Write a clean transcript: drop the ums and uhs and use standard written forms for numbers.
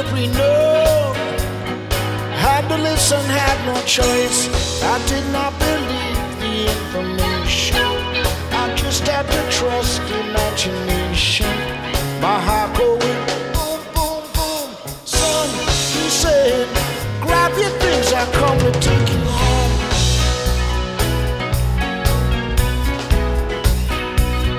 every note. Had to listen, had no choice. I did not believe the information. I just had to trust imagination.